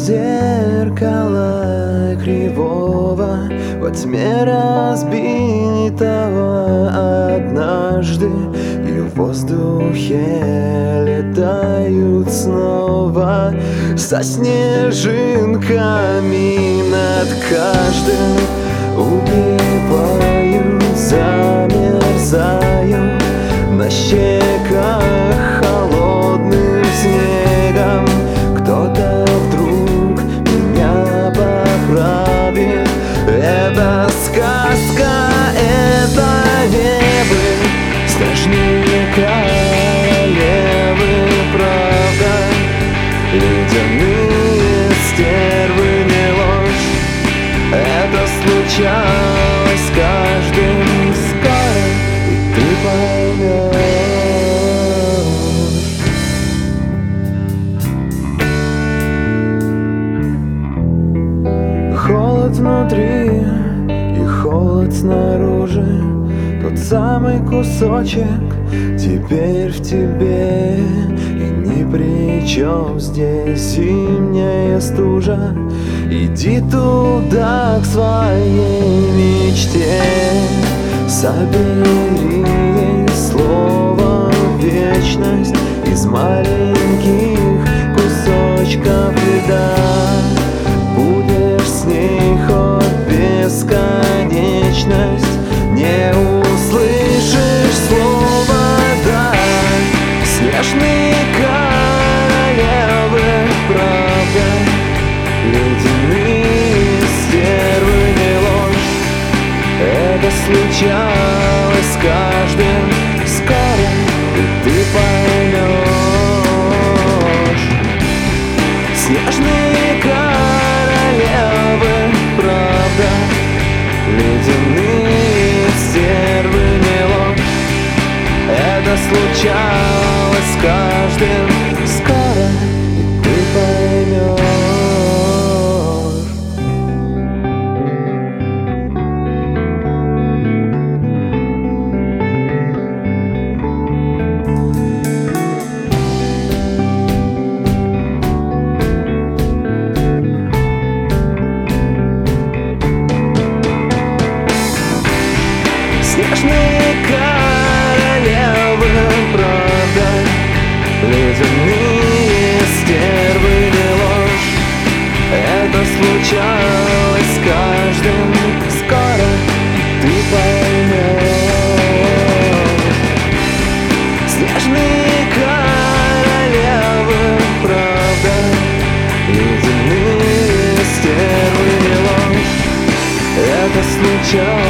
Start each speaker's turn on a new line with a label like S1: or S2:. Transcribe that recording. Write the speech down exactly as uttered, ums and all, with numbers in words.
S1: зеркала кривого во тьме разбитого однажды, и в воздухе летают снова со снежинками над каждым. Убиваю, замерзаю на щеках холодным снегом. Кто-то вдруг меня поправит. Это сказка, это небо, страшнее королевы, правда. Ледяные стервы, не ложь. Это случалось с каждым скоро, и ты поймешь. Холод внутри и холод снаружи, тот самый кусочек теперь в тебе. И ни при чем здесь зимняя стужа. Иди туда, к своей мечте. Собери ей слово вечность из маленьких кусочков льда. Будешь с ней хоть бесконечность, не услышишь слова «да». Снежные королевы, правда. Ледяные стервы, не ложь. Это случалось с каждым скоро, и ты поймешь. Снежные королевы, правда. Ледяные стервы, не ложь. Это случалось с каждым скоро, и ты поймешь. Снежные королевы, правда. Ледяные стервы, не ложь. Это случалось с каждым скоро, ты поймешь. Снежные королевы, правда. Ледяные стервы, не ложь. Это случалось